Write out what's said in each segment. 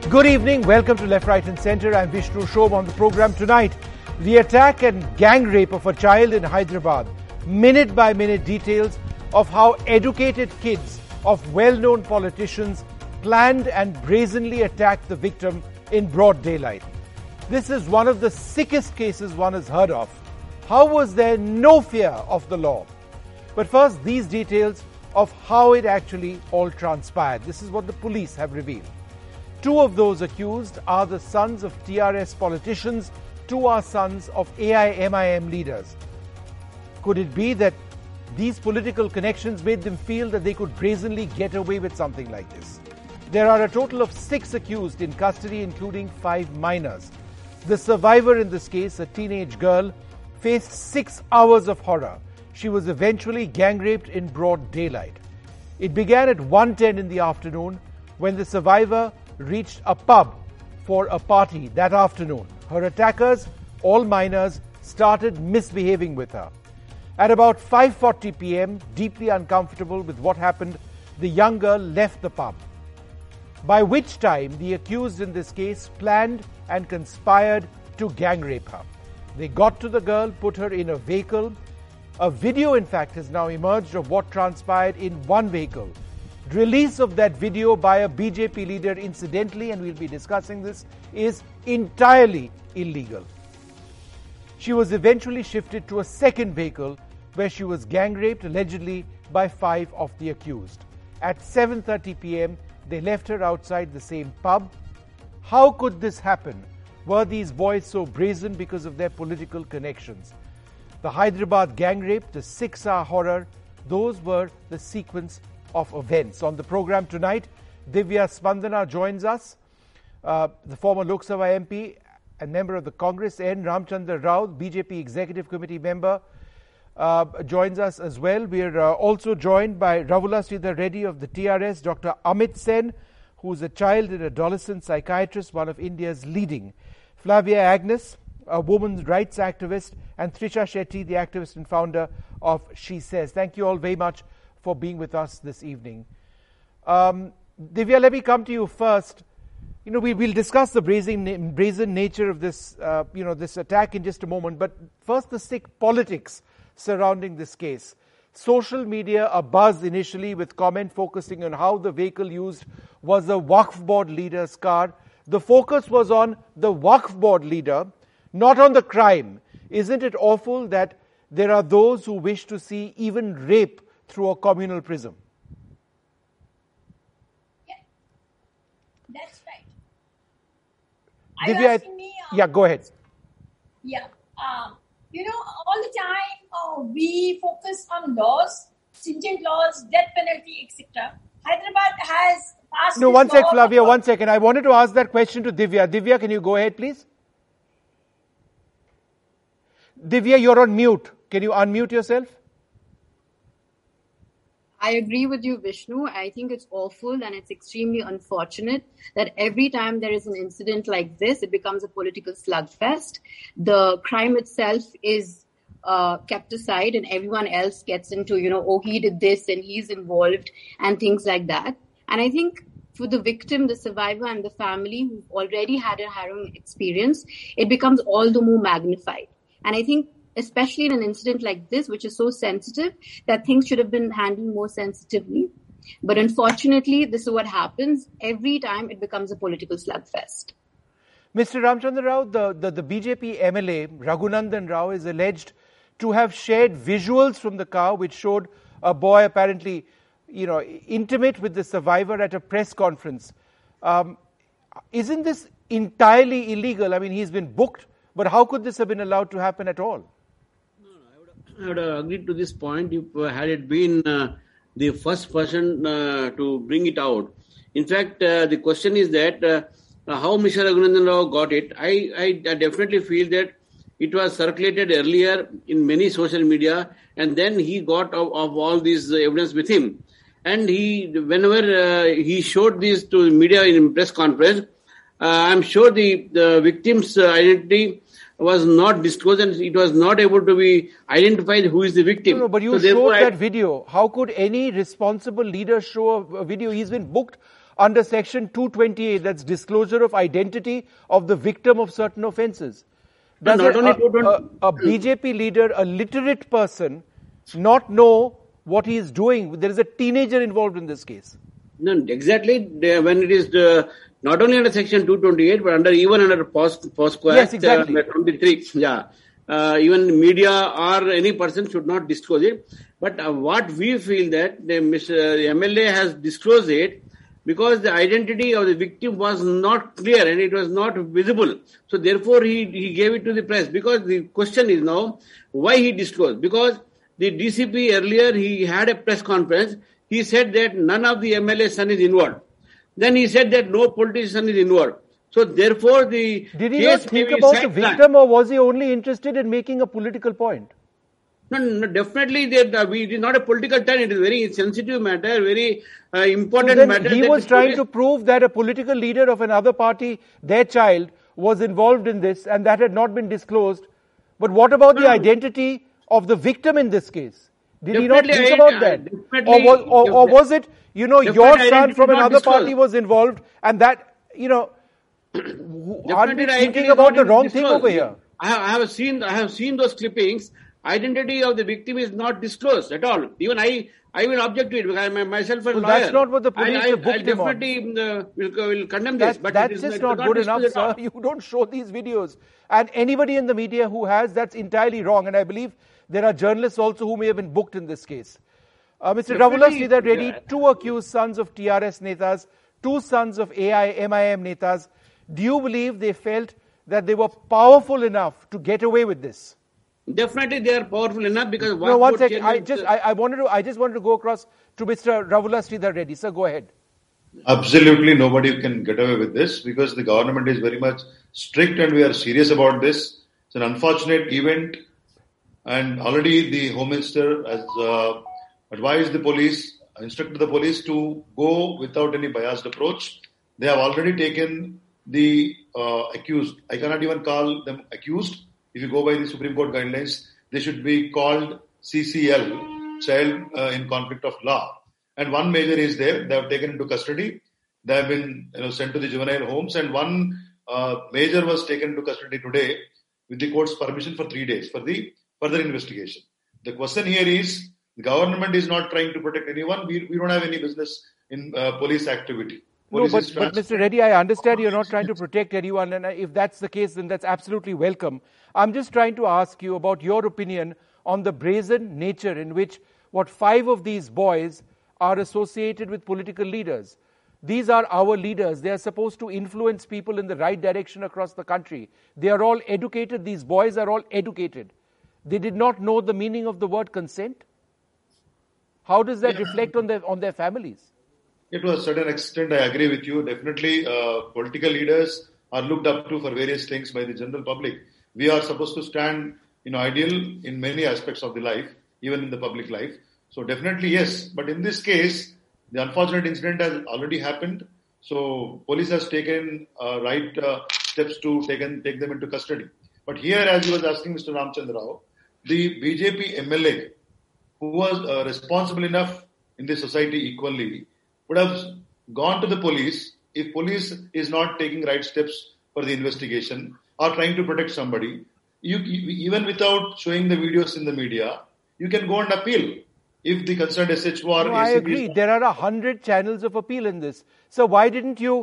Good evening. Welcome to Left, Right and Centre. I'm Vishnu Shom. On the program tonight, the attack and gang rape of a child in Hyderabad. Minute-by-minute details of how educated kids of well-known politicians planned and brazenly attacked the victim in broad daylight. This is one of the sickest cases one has heard of. How was there no fear of the law? But first, these details of how it actually all transpired. This is what the police have revealed. Two of those accused are the sons of TRS politicians, two are sons of AIMIM leaders. Could it be that these political connections made them feel that they could brazenly get away with something like this? There are a total of 6 accused in custody, including 5 minors. The survivor in this case, a teenage girl, faced 6 hours of horror. She was eventually gang raped in broad daylight. It began at 1:10 in the afternoon when the survivor reached a pub for a party that afternoon. Her attackers, all minors, started misbehaving with her. At about 5:40 p.m., deeply uncomfortable with what happened, the young girl left the pub. By which time, the accused in this case planned and conspired to gang rape her. They got to the girl, put her in a vehicle. A video, in fact, has now emerged of what transpired in one vehicle. Release of that video by a BJP leader, incidentally, and we'll be discussing this, is entirely illegal. She was eventually shifted to a second vehicle where she was gang raped, allegedly by 5 of the accused. At 7:30 p.m., they left her outside the same pub. How could this happen? Were these boys so brazen because of their political connections? The Hyderabad gang rape, the 6-hour horror, those were the sequence of events. On the program tonight, Divya Spandana joins us, the former Lok Sabha MP and member of the Congress, N. Ramchandra Rao, BJP Executive Committee member, joins us as well. We are also joined by Ravula Sridhar Reddy of the TRS, Dr. Amit Sen, who is a child and adolescent psychiatrist, one of India's leading, Flavia Agnes, a women's rights activist, and Trisha Shetty, the activist and founder of She Says. Thank you all very much for being with us this evening. Divya, let me come to you first. We'll discuss the brazen nature of this, this attack in just a moment. But first, the sick politics surrounding this case. Social media abuzz initially with comment focusing on how the vehicle used was a Waqf board leader's car. The focus was on the Waqf board leader, not on the crime. Isn't it awful that there are those who wish to see even rape through a communal prism? Yeah, that's right. Divya, yeah, go ahead. Yeah, all the time we focus on laws, stringent laws, death penalty, etc. Hyderabad has passed. No, one sec, Flavia, 1 second. I wanted to ask that question to Divya. Divya, can you go ahead, please? Divya, you're on mute. Can you unmute yourself? I agree with you, Vishnu. I think it's awful and it's extremely unfortunate that every time there is an incident like this, it becomes a political slugfest. The crime itself is kept aside and everyone else gets into, he did this and he's involved and things like that. And I think for the victim, the survivor and the family who've already had a harrowing experience, it becomes all the more magnified. And I think especially in an incident like this, which is so sensitive, that things should have been handled more sensitively. But unfortunately, this is what happens. Every time it becomes a political slugfest. Mr. Ramchandra Rao, the BJP MLA, Raghunandan Rao, is alleged to have shared visuals from the car which showed a boy apparently, intimate with the survivor at a press conference. Isn't this entirely illegal? I mean, he's been booked, but how could this have been allowed to happen at all? I would agree to this point if had it been the first person to bring it out. In fact, the question is that how Mr. Raghunandan Rao got it. I definitely feel that it was circulated earlier in many social media, and then he got of all this evidence with him. And whenever he showed this to media in press conference, I'm sure the victim's identity was not disclosed and it was not able to be identified who is the victim. No, but you showed that video. How could any responsible leader show a video? He's been booked under section 228, that's disclosure of identity of the victim of certain offences. Does a BJP leader, a literate person, not know what he is doing? There is a teenager involved in this case. No, exactly. When it is not only under section 228, but even under POSCO Yes, Act, exactly. 23. Yeah. Even media or any person should not disclose it. But what we feel that the MLA has disclosed it because the identity of the victim was not clear and it was not visible. So therefore he gave it to the press. Because the question is now, why he disclosed? Because the DCP earlier, he had a press conference. He said that none of the MLA's son is involved. Then he said that no politician is involved. So therefore Did he not think about the victim, or was he only interested in making a political point? No, definitely it is not a political turn. It is a very sensitive matter, very important matter. He was trying to prove that a political leader of another party, their child, was involved in this and that had not been disclosed. But what about the identity of the victim in this case? Did he not think about that? Or was it, your son from another party was involved and that, aren't we thinking about the wrong thing over here? I have seen those clippings. Identity of the victim is not disclosed at all. Even I will object to it because I myself a lawyer. That's not what the police have booked him on. I definitely will condemn this. But that's just not good enough, sir. You don't show these videos. And anybody in the media who has, that's entirely wrong. And I believe there are journalists also who may have been booked in this case. Mr. Ravula Sridhar Reddy, 2 accused sons of TRS Netas, 2 sons of MIM Netas. Do you believe they felt that they were powerful enough to get away with this? Definitely they are powerful enough because... No, one second. I just wanted to go across to Mr. Ravula Sridhar Reddy. Sir, go ahead. Absolutely nobody can get away with this because the government is very much strict and we are serious about this. It's an unfortunate event and already the Home Minister has advised the police, instructed the police to go without any biased approach. They have already taken the accused. I cannot even call them accused. If you go by the Supreme Court guidelines, they should be called CCL, Child in Conflict of Law. And one major is there. They have taken into custody. They have been sent to the juvenile homes. And one major was taken into custody today with the court's permission for 3 days for the further investigation. The question here is, the government is not trying to protect anyone. We don't have any business in police activity. But Mr. Reddy, I understand you're not trying to protect anyone, and if that's the case, then that's absolutely welcome. I'm just trying to ask you about your opinion on the brazen nature in which 5 of these boys are associated with political leaders. These are our leaders. They are supposed to influence people in the right direction across the country. They are all educated. These boys are all educated. They did not know the meaning of the word consent. How does that reflect on their families? To a certain extent, I agree with you. Definitely, political leaders are looked up to for various things by the general public. We are supposed to stand, ideal in many aspects of the life, even in the public life. So definitely, yes. But in this case, the unfortunate incident has already happened. So police has taken right steps to take them into custody. But here, as you was asking Mr. Ramchandra Rao, the BJP MLA, who was responsible enough in the society equally, would have gone to the police if police is not taking right steps for the investigation or trying to protect somebody. Even without showing the videos in the media, you can go and appeal if the concerned SHO or ACP... I agree. There are 100 channels of appeal in this. So why didn't you,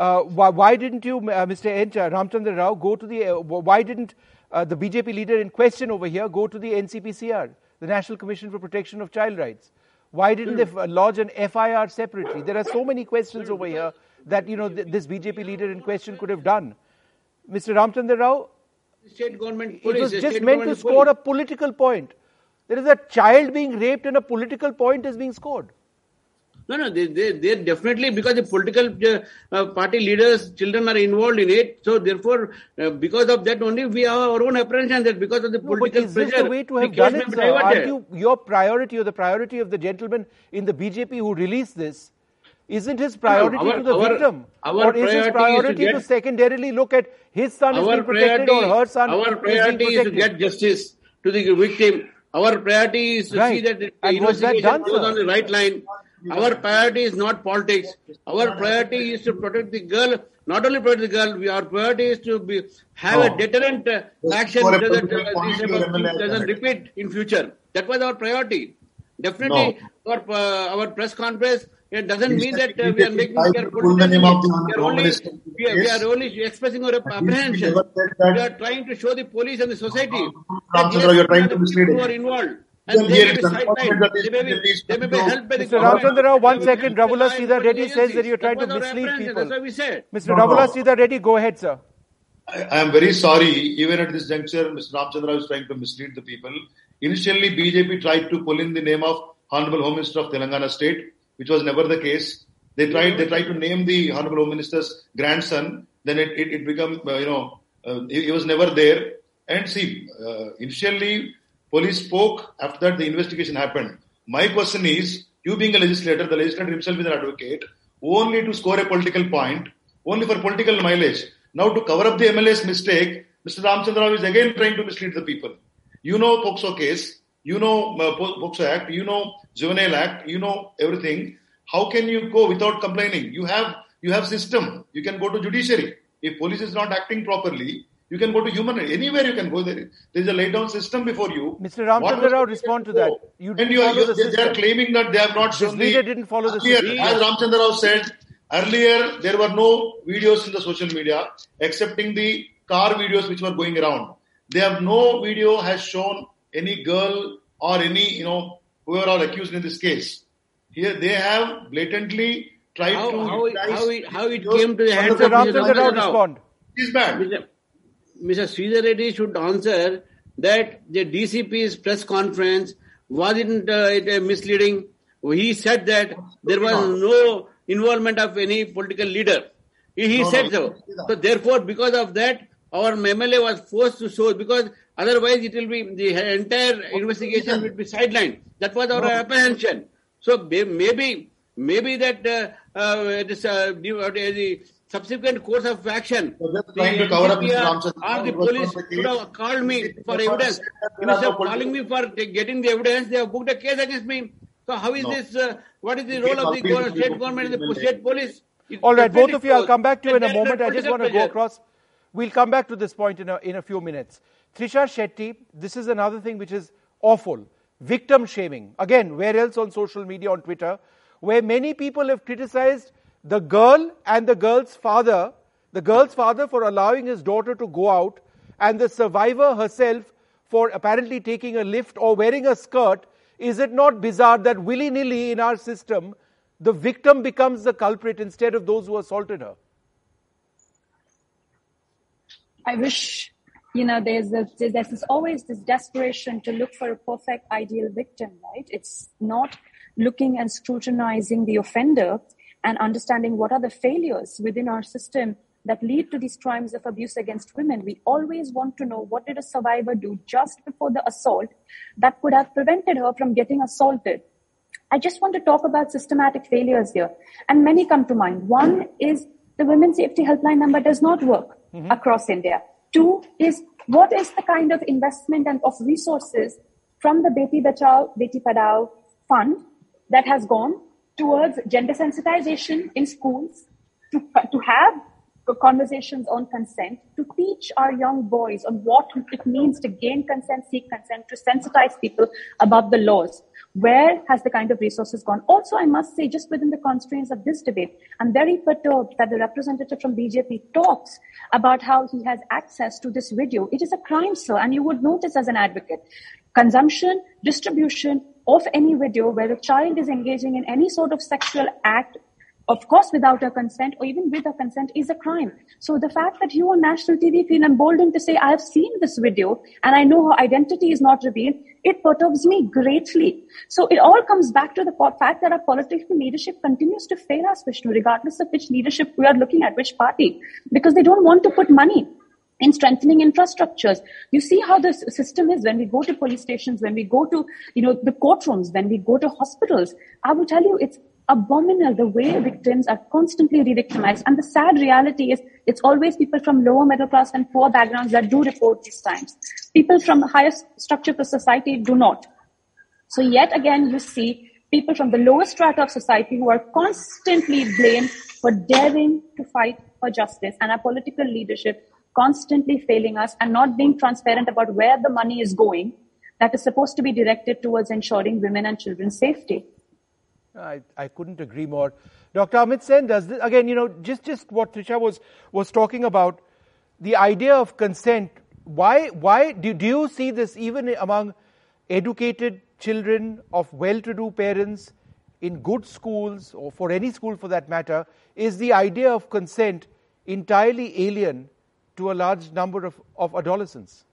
Mr. N. Ramchandra Rao, go to the... why didn't the BJP leader in question over here go to the NCPCR, the National Commission for Protection of Child Rights? Why didn't they lodge an FIR separately? There are so many questions over here that, this BJP leader in question could have done. Mr. Ramchandra Rao, state government it was just meant to score a political point. There is a child being raped and a political point is being scored. No, they definitely, because the political party leaders, children are involved in it. So therefore, because of that only, we have our own apprehension that because of the political pressure... But is this the way to have done it, sir? Aren't your priority or the priority of the gentleman in the BJP who released this, isn't his priority to the victim? Or is his priority to secondarily look at his son is being protected or her son is being protected? Our priority is to get justice to the victim. Our priority is to see that the investigation goes on the right line. Our priority is not politics. Our priority is to protect the girl. Not only protect the girl, our priority is to have a deterrent action so that this doesn't repeat in future. That was our priority. Definitely, our press conference, it doesn't mean that we are only expressing our apprehension. We are trying to show the police and the society that you are trying to mislead who are involved. And they may be sidelined. They may be helped by the Mr. Ramchandra Rao, 1 second. Raghula Sridhar Reddy says that you are trying to mislead people. That's what we said. Mr. Raghula Sridhar Reddy, go ahead, sir. I am very sorry. Even at this juncture, Mr. Ramchandra Rao is trying to mislead the people. Initially, BJP tried to pull in the name of Honorable Home Minister of Telangana State, which was never the case. They tried to name the Honorable Home Minister's grandson. Then it became, he was never there. And see, initially, police spoke. After that, the investigation happened. My question is, you being a legislator, the legislator himself is an advocate, only to score a political point, only for political mileage. Now to cover up the MLA's mistake, Mr. Ramchandra Rao is again trying to mislead the people. You know POCSO case, you know POCSO Act, you know Juvenile Act, you know everything. How can you go without complaining? You have system. You can go to judiciary. If police is not acting properly, you can go to human. Anywhere you can go. There is a laid down system before you. Mr. Ramchandra Rao, respond to that. They are claiming that they have not shown didn't follow the system. As Ramchandra Rao said, earlier there were no videos in the social media excepting the car videos which were going around. They have no video has shown any girl or any, whoever are accused in this case. Here they have blatantly tried how it came to the hands of Ramchandra Rao. Respond. It is bad. Mr. Sridhar Reddy should answer that the DCP's press conference wasn't misleading. He said that there was no involvement of any political leader. He said so. So therefore, because of that, our MLA was forced to show, because otherwise it will be, the entire investigation will be sidelined. That was our apprehension. So maybe that the subsequent course of action, the police should have called me for evidence. Instead of calling me for getting the evidence, they have booked a case against me. So how is this? What is the role of the state government and the state police? All right, both of you, I'll come back to you in a moment. I just want to go across. We'll come back to this point in a few minutes. Trisha Shetty, this is another thing which is awful. Victim shaming. Again, where else on social media, on Twitter, where many people have criticized the girl and the girl's father for allowing his daughter to go out, and the survivor herself for apparently taking a lift or wearing a skirt. Is it not bizarre that willy-nilly in our system, the victim becomes the culprit instead of those who assaulted her? I wish, there's always this desperation to look for a perfect ideal victim, right? It's not looking and scrutinizing the offender and understanding what are the failures within our system that lead to these crimes of abuse against women. We always want to know, what did a survivor do just before the assault that could have prevented her from getting assaulted? I just want to talk about systematic failures here, and many come to mind. One is the Women's Safety Helpline number does not work across India. Two is, what is the kind of investment and of resources from the Beti Bachao, Beti Padhao fund that has gone towards gender sensitization in schools, to have conversations on consent, to teach our young boys on what it means to gain consent, seek consent, to sensitize people about the laws. Where has the kind of resources gone? Also, I must say, just within the constraints of this debate, I'm very perturbed that the representative from BJP talks about how he has access to this video. It is a crime, sir, and you would notice as an advocate, consumption, distribution of any video where a child is engaging in any sort of sexual act, of course without her consent or even with her consent, is a crime. So the fact that you on national TV feel emboldened to say, I have seen this video and I know her identity is not revealed, it perturbs me greatly. So it all comes back to the fact that our political leadership continues to fail us, Vishnu, regardless of which leadership we are looking at, which party, because they don't want to put money in strengthening infrastructures. You see how the system is when we go to police stations, when we go to, the courtrooms, when we go to hospitals. I will tell you, it's abominable the way victims are constantly re-victimized. And the sad reality is it's always people from lower middle class and poor backgrounds that do report these crimes. People from the highest structure of society do not. So yet again, you see people from the lowest strata of society who are constantly blamed for daring to fight for justice, and our political leadership constantly failing us and not being transparent about where the money is going that is supposed to be directed towards ensuring women and children's safety. I couldn't agree more. Dr. Amit Sen, does this, again, just what Trisha was talking about, the idea of consent, why do you see this even among educated children of well-to-do parents in good schools, or for any school for that matter, is the idea of consent entirely alien to a large number of adolescents?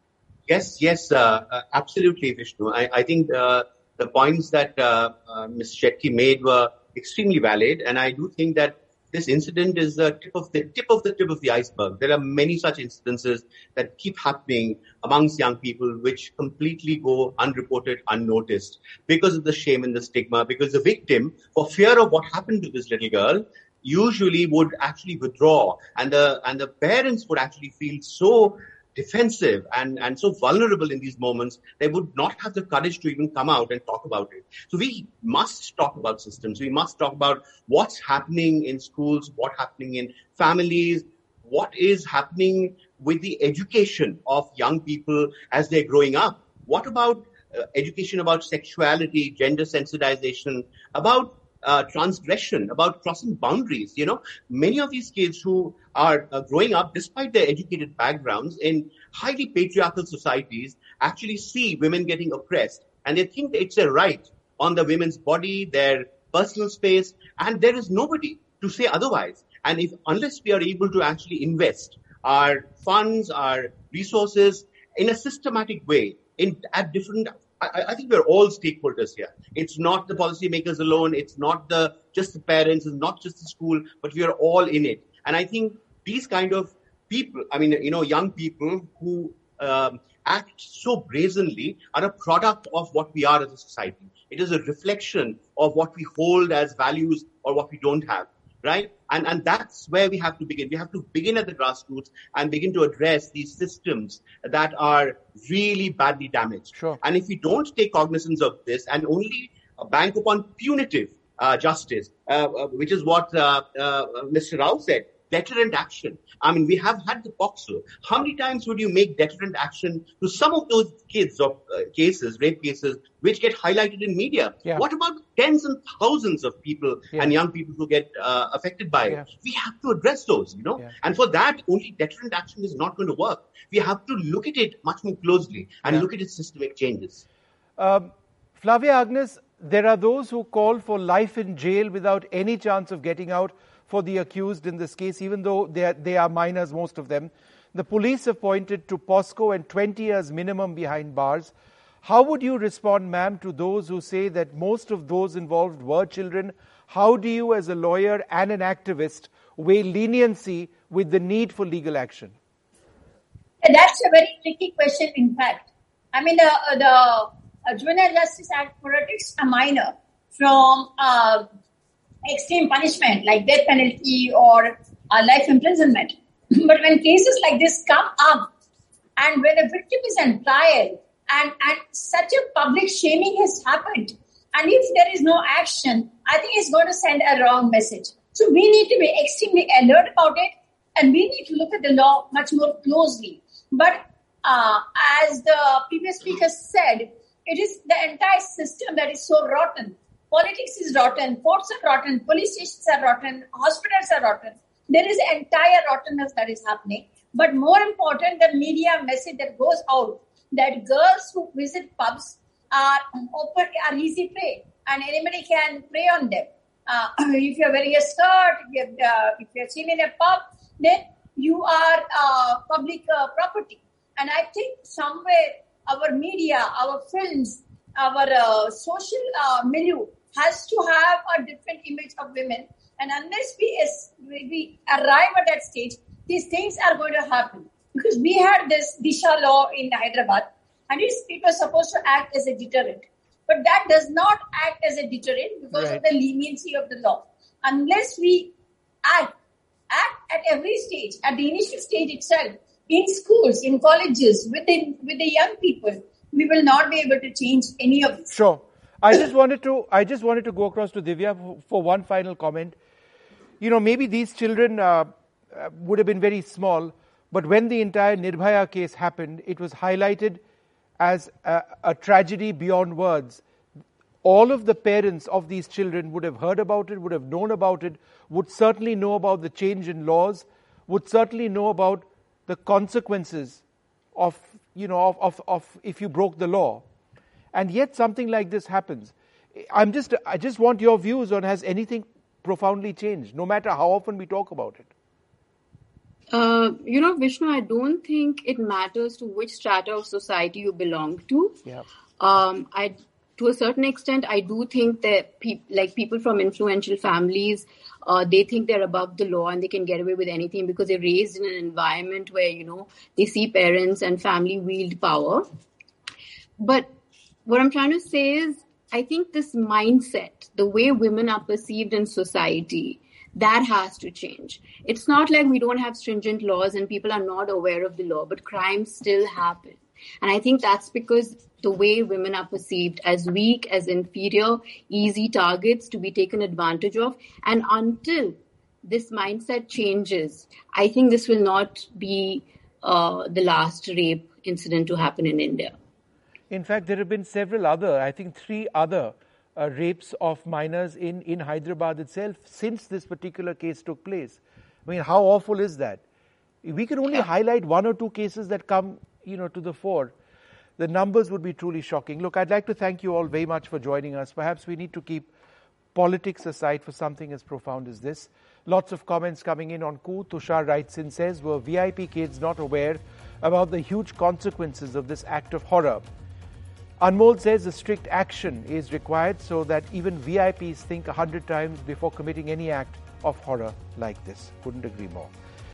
Yes, absolutely, Vishnu. I think the points that Ms. Shetty made were extremely valid, and I do think that this incident is the tip of the iceberg. There are many such incidences that keep happening amongst young people which completely go unreported, unnoticed because of the shame and the stigma, because the victim, for fear of what happened to this little girl, usually would actually withdraw, and the parents would actually feel so defensive and so vulnerable in these moments, they would not have the courage to even come out and talk about it. So we must talk about systems. We must talk about what's happening in schools, what's happening in families, what is happening with the education of young people as they're growing up. What about education about sexuality, gender sensitization, about transgression, about crossing boundaries? Many of these kids who are growing up, despite their educated backgrounds, in highly patriarchal societies, actually see women getting oppressed, and they think it's a right on the women's body, their personal space, and there is nobody to say otherwise. And unless we are able to actually invest our funds, our resources in a systematic way, at different, I think we're all stakeholders here. It's not the policymakers alone. It's not just the parents. It's not just the school, but we are all in it. And I think these kind of people, young people who act so brazenly are a product of what we are as a society. It is a reflection of what we hold as values or what we don't have, right? And that's where we have to begin. We have to begin at the grassroots and begin to address these systems that are really badly damaged. Sure. And if we don't take cognizance of this and only bank upon punitive justice, which is what Mr. Rao said, deterrent action. We have had the POCSO. How many times would you make deterrent action to some of those kids or rape cases, which get highlighted in media? Yeah. What about tens and thousands of people and young people who get affected by it? We have to address those, Yeah. And for that, only deterrent action is not going to work. We have to look at it much more closely and look at its systemic changes. Flavia Agnes, there are those who call for life in jail without any chance of getting out for the accused in this case, even though they are minors, most of them. The police have pointed to POSCO and 20 years minimum behind bars. How would you respond, ma'am, to those who say that most of those involved were children? How do you, as a lawyer and an activist, weigh leniency with the need for legal action? That's a very tricky question, in fact. The Juvenile Justice Act protects a minor from extreme punishment like death penalty or life imprisonment. But when cases like this come up and when a victim is on trial and such a public shaming has happened, and if there is no action, I think it's going to send a wrong message. So we need to be extremely alert about it, and we need to look at the law much more closely. But as the previous speaker said, it is the entire system that is so rotten. Politics is rotten, courts are rotten, police stations are rotten, hospitals are rotten. There is entire rottenness that is happening. But more important, the media message that goes out that girls who visit pubs are easy prey, and anybody can prey on them. If you're wearing a skirt, if you're seen in a pub, then you are public property. And I think somewhere our media, our films, our social milieu has to have a different image of women. And unless we arrive at that stage, these things are going to happen. Because we had this Disha law in Hyderabad, and it was supposed to act as a deterrent. But that does not act as a deterrent because of the leniency of the law. Unless we act at every stage, at the initial stage itself, in schools, in colleges, with the young people, we will not be able to change any of this. Sure. I just wanted to go across to Divya for one final comment. Maybe these children would have been very small, but when the entire Nirbhaya case happened, it was highlighted as a tragedy beyond words. All of the parents of these children would have heard about it, would have known about it, would certainly know about the change in laws, would certainly know about the consequences of if you broke the law. And yet something like this happens. I just want your views on, has anything profoundly changed, no matter how often we talk about it? Vishnu, I don't think it matters to which strata of society you belong to. Yeah. To a certain extent, I do think that people from influential families, they think they're above the law and they can get away with anything because they're raised in an environment where, they see parents and family wield power. But what I'm trying to say is, I think this mindset, the way women are perceived in society, that has to change. It's not like we don't have stringent laws and people are not aware of the law, but crimes still happen. And I think that's because the way women are perceived as weak, as inferior, easy targets to be taken advantage of. And until this mindset changes, I think this will not be the last rape incident to happen in India. In fact, there have been several other, I think 3 other rapes of minors in Hyderabad itself since this particular case took place. I mean, how awful is that? We can only highlight 1 or 2 cases that come to the fore. The numbers would be truly shocking. Look, I'd like to thank you all very much for joining us. Perhaps we need to keep politics aside for something as profound as this. Lots of comments coming in on Ku. Tushar writes in, says, were VIP kids not aware about the huge consequences of this act of horror? Anmol says a strict action is required so that even VIPs think 100 times before committing any act of horror like this. Couldn't agree more.